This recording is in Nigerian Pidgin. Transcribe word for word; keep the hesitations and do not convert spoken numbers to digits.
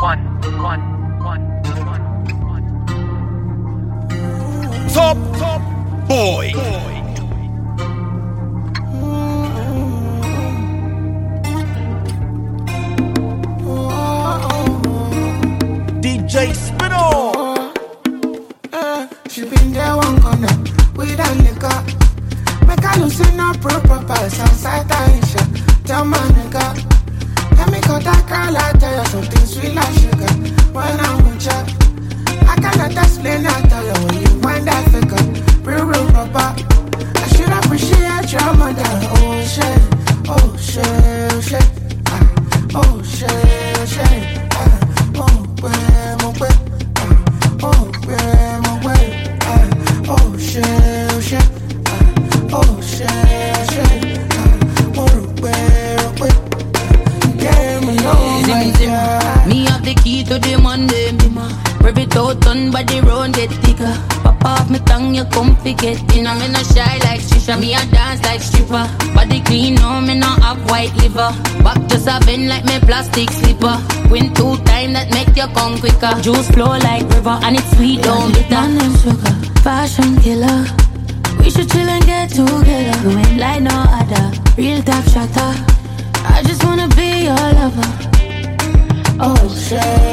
one, one, one, one, one. Top, top boy. D J Spinall. Uh, she been there one corner with a nigga. Make her loosen up proper pass outside Aisha. Tell my nigga, let me cut that girl. I tell you something sweet like sugar. When I'm with you, I cannot explain. I tell you when you find that figure, real, real papa. I should appreciate your mother. Oh shit, oh shit, oh shit, ah, oh shit, oh shit, ah, oh where, oh where, ah, oh where, oh where, ah, oh shit, oh shit, ah, oh shit, oh shit, ah, oh where, oh where, yeah, me know my God. Me have the key to the Monday. Rev it out on body round get thicker. Pop off me tongue, you come forget. You know me no shy like shisha. Me a dance like stripper. Body clean, no me no have white liver. Back just a bend like me plastic slipper. Win two time that make you come quicker. Juice flow like river and it's sweet down bitter. Sugar, fashion killer. We should chill and get together. You ain't like no other. Real top shatter. I just wanna be your lover. Oh shit.